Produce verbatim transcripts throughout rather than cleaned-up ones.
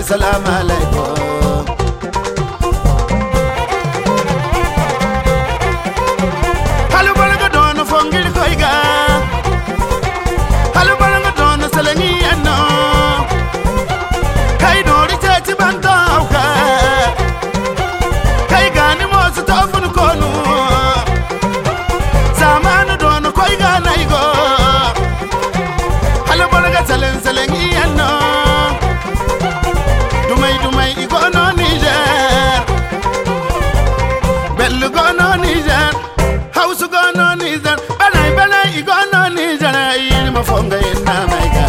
salam alaikum. Halu balanga don fongir koiga. Halu balanga don salangi anno. Kai dori chachi bantauka. Kai gani mosu tofun konu. Zamanu don koiga naigo. Halu balanga salen salangi anno. Dumai dumai igono Niger. Bellu gono Niger. House gono Niger. Balai balai igono Niger. Iri mafonga ina maiga.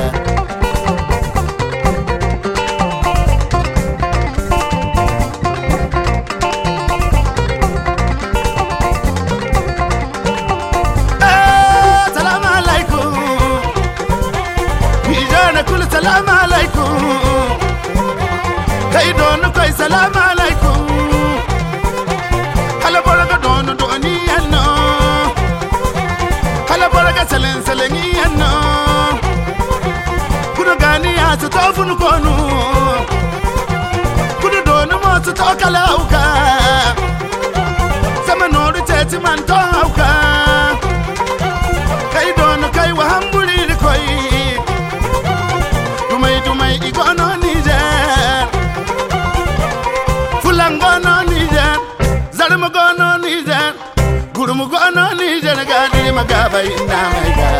Eh, salam alaikum. Niger kul salam alaikum. Kai don koi salam alaikum. Hala bolaga don doni anno. Hala bolaga salen saleni anno. Kudu gani asu tofun konu. Kudu don mo su to kalauka. Sama noru tete man to auka. Kai don kai wa hambuli koi. Dumai dumai igono Niger. Fulangono Niger. Zarmagono Niger. Gurumugono Niger. Gadi magaba ina maiga.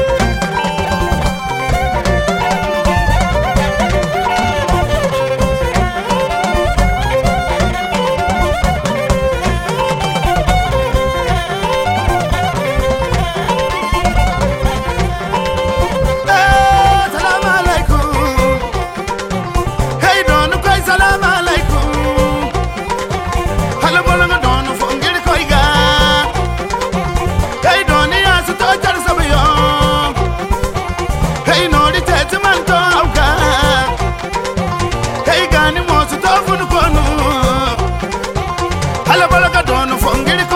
Eh, salam alaikum. Hey don koi salam alaikum. Hala bolanga don fongir koiga. Hey don ya su to jar sabayo. Hey nori tete man to auka. Hey gani mo su to fun konu. Hala bolanga don fongir